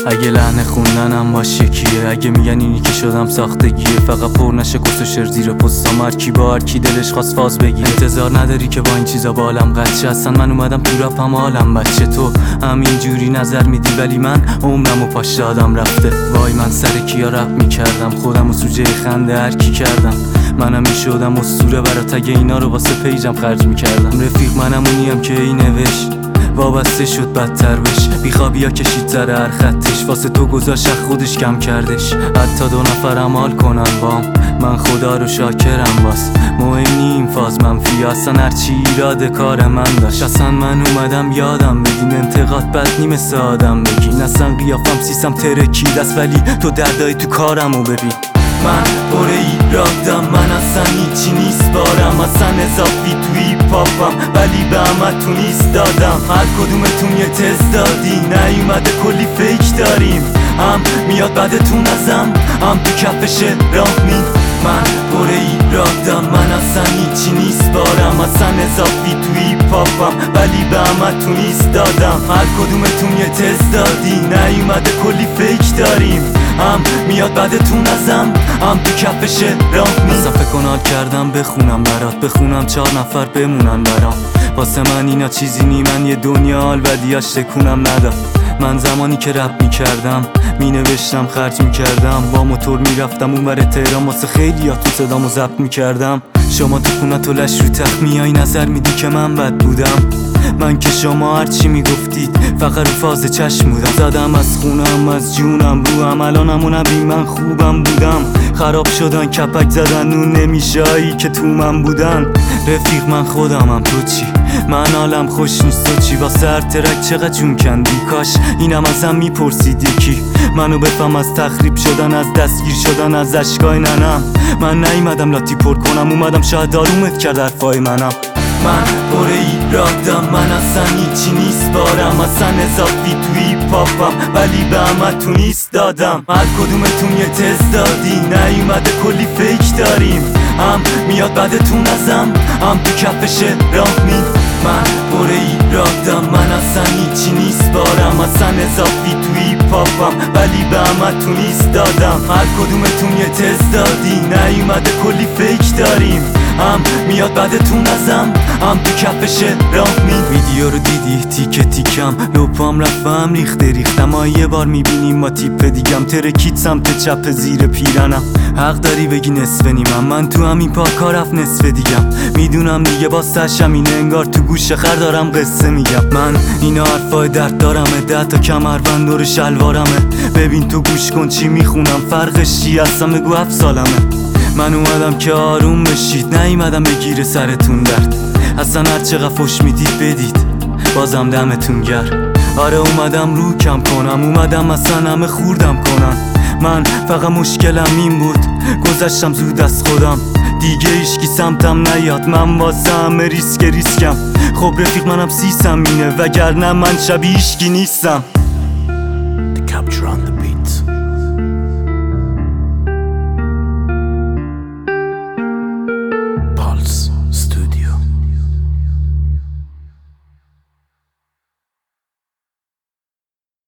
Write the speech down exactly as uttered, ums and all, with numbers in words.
اگه لحن خوندنم باش یکیه، اگه میگن اینی که شدم ساختگیه، فقط پر نشه کس و شعر زیر پستم، هر کی با هر کی دلش خواست فاز بگیره. انتظار نداری که با این چیزا بالم قدشه، اصلا من اومدم تو رپم حالم بچه. تو همینجوری نظر میدی ولی من عمرم و پاش دادم رفته. وای من سر کیا رپ میکردم، خودم و سوژه خنده هر کی کردم. منم میشدم اسطوره برات، اگه اینا رو واسه پیجم خرج میکردم. رفیق منم اونیم که این نوشت وابسته شد بدتر بش، بیخوابیا کشید سر هر خطش، واسه تو گذاشت خودش کم کردش. حتی دو نفرم حال کنن بام، من خدا رو شاکرم. باز مهم نیم فاز منفی، اصلا هرچی ایراد کار من داشت. اصلا من اومدم یادم بگین انتقاد بد نیم مثل آدم بگین. اصلا قیافم سیسم ترکید است ولی تو دردای تو کارمو ببین. من پر ایرادم، من اصلا هیچی نیست بارم، اصلا اضافی توی پاپم ولی به همه تو نیست دادم. هر کدومتون یه تست دادی، نیومده کلی فیک داریم، هم میاد بعدتون ازم هم تو کفش رامین. من پر ایرادم، من اصلا هیچی نیست بارم، اصلا اضافی توی پاپم ولی به همه تو نیست دادم. هر کدومتون یه تست دادی، نیومده کلی فیک داریم، هم میاد بعدتون ازم هم تو کفش رامین. اصلا فکر کنال کردم بخونم برات، بخونم چهار نفر بمونن برام. واسه من اینا چیزی نی، من یه دنیا حال بدیاش تکونم نداد. من زمانی که رپ میکردم مینوشتم خرج میکردم، با موتور میرفتم اون ور تهران، واسه خیلی ها تو صدامو ضبط میکردم. شما تو خونه تو لش رو تخت میای نظر میدی که من بد بودم، من که شما هرچی میگفتید فقط رو فاز چشم بودم. زدم از خونم از جونم رو هم، الانم و نبی من خوبم بودم. خراب شدن کپک زدن نون نمیشایی که تو من بودن. رفیق من خودمم تو چی؟ من حالم خوش نیست تو چی؟ واسه هر ترک چقدر جون کندی، کاش اینم ازم میپرسیدی کی منو بفهم از تخریب شدن، از دستگیر شدن، از اشکای ننم. من نیومدم لاتی پر کنم، اومدم شاید دارومت کرد حرفای منم. من پر ایرادم، من اصلا هیچی نیست بارم، اصلا اضافی توی پاپم ولی به همه تو نیست دادم. هر کدومتون یه تست دادی، نیومده کلی فیک داریم، هم میاد بعدتون ازم هم تو کفش رامین. من پر ایرادم، من اصلا هیچی نیست بارم، اصلا اضافی توی پاپم ولی به همه تو نیست دادم. هر کدومتون یه تست دادی، نیومده کلی فیک داریم، هم میاد بعدتون ازم هم تو کفش رامین. ویدیو رو دیدی تیکه تیکم، لپام رفتم ریخته ریختم. ما یه بار میبینیم ما تیپ دیگم، ترکید سمت چپ زیر پیرنم. حق داری بگی نصف نیمم، من تو همین پاکا رفت نصف دیگم. میدونم دیگه باز تشم اینه، انگار تو گوش خر دارم قصه میگم. من اینا حرفای درد دارمه، ده تا کمربند دور شلوارمه. ببین تو گوش کن چی میخونم، فرقش چی هستم بگو هفت سالمه. من اومدم که آروم بشید، نیومدم بگیره سرتون درد. اصلا هر چقدر فش میدید بدید، بازم دمتون گرم. آره اومدم رو کم کنم، اومدم اصلا همه خوردم کنن. من فقط مشکلم این بود گذشتم زود از خودم، دیگه ایشکی سمتم نیاد، من واسه همه ریسک ریسکم. خب رفیق منم سیسم اینه، وگرنه من شبیه ایشکی نیستم.